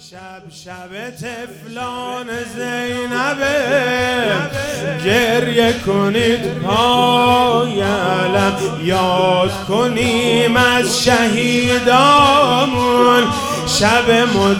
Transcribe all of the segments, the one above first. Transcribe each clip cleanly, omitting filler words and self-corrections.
شب طفلان زینبه گریه کنید پای علم یاد کنیم از شهیدامون شب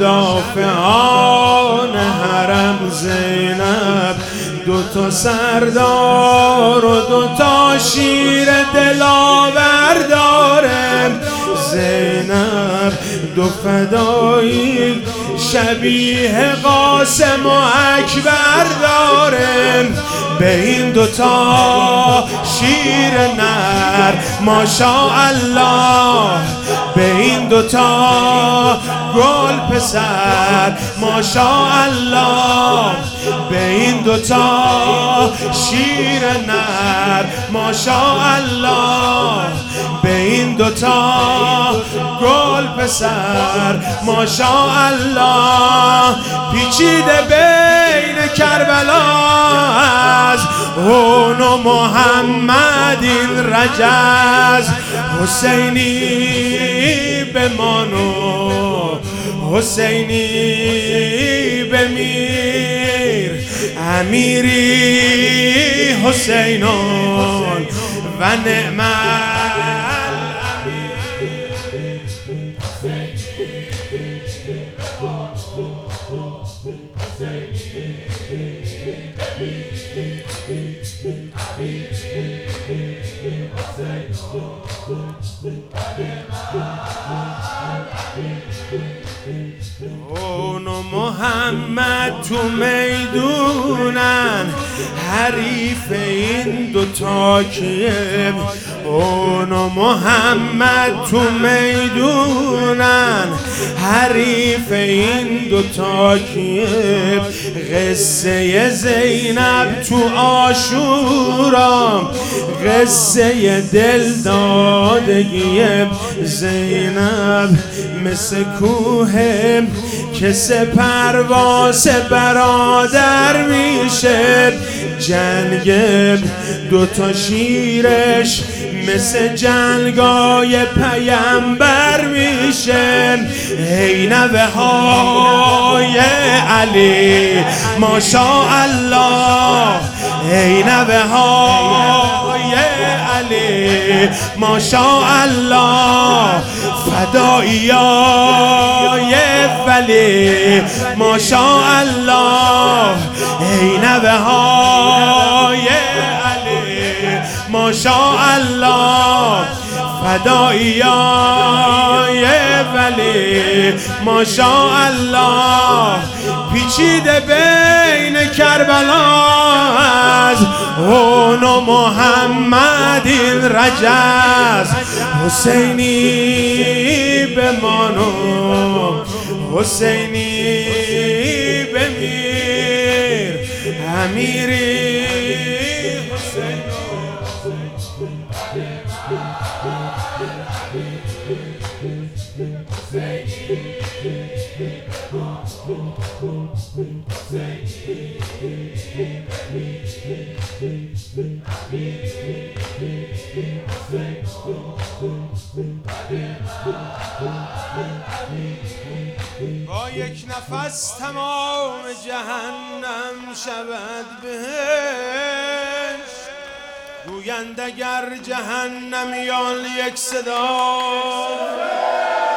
مدافعان حرم زینب دوتا سردار و دوتا شیر دلاور داره زینب دو فدایی شبیه قاسم و اکبر داره به این دوتا شیر نر ماشاءالله به این دوتا گل پسر ماشاءالله به این دوتا شیر نر ماشاءالله به این دوتا گل پسر ماشاءالله پیچیده بین کربلا از هون و محمد این رجز حسینی بمانو حسینی بمیر امیری حسینون و نعم اون و محمد تو میدونن حریف این دوتا کیه اون و محمد تو میدونن حریف این دوتا کیه قصه زینب تو عاشورا قصه دل دادگی زینب مثل کوه که پرواز برادر میشه جنگ دوتا شیرش مثل جنگای پیامبر میشه ای نوه های علی ماشاءالله ای نوه های علی ماشاءالله فدایای ولی ماشاءالله ای نوه های علی ماشاءالله فدایای ولی ماشاءالله پیچیده بین کربلا از هون و محمد این رجز حسینی بمانو حسینی بمیر امیری با یک نفس تمام جهنم شود بهش گویند اگر جهنمیان یک صدا